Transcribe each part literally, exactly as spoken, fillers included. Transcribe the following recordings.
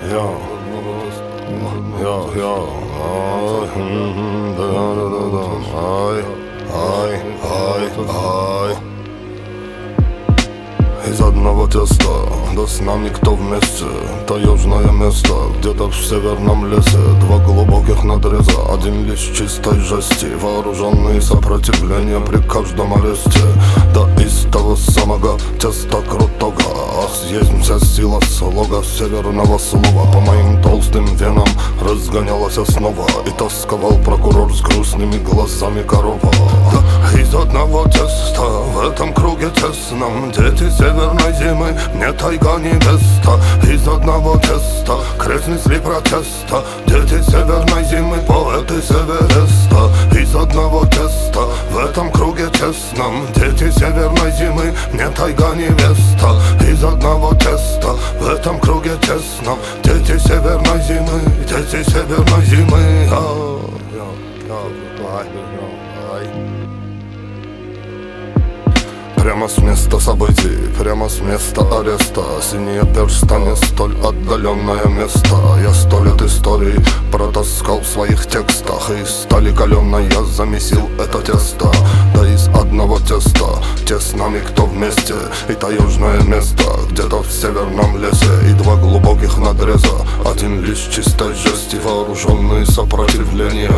Yo, yo, yo, ай, да, да, да, да, ай, ай, ай, ай. Из одного теста, да с нами кто вместе. Таежное место, где-то в северном лесе. Два глубоких надреза, один лишь чистой жести. Вооруженные сопротивления при каждом аресте. Да из того самого теста крутого есть вся сила слога северного слова. По моим толстым венам разгонялась основа. И тосковал прокурор с грустными глазами корова. Да из одного теста в этом круге тесном дети северной зимы, не тайга, не место. Из одного теста крест несли протеста дети северной зимы, поэты севереста. Из одного теста в этом круге тесном дети северной зимы, не тайга, не место. Из одного теста в этом круге тесном дети северной зимы, дети северной зимы. Прямо с места событий, прямо с места ареста. Синие перста, не столь отдаленное место. Я сто лет истории протаскал в своих текстах. И из стали каленой я замесил это тесто. Да из одного теста, те с нами кто вместе. И таежное место, где-то в северном лесе. И два глубоких надреза, один лишь чистой жести. Вооруженные сопротивления.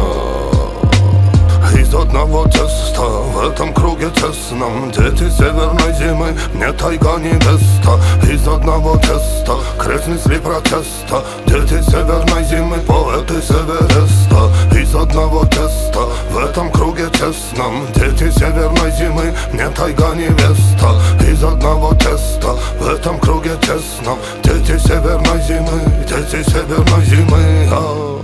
Из одного теста в этом круге тесном дети северной зимы, не тайга, не место. Из одного теста крест несли протеста дети северной зимы, поэты севереста. Из одного теста в этом круге тесном дети северной зимы, не тайга, не место. Из одного теста в этом круге тесном дети северной зимы, дети северной зимы.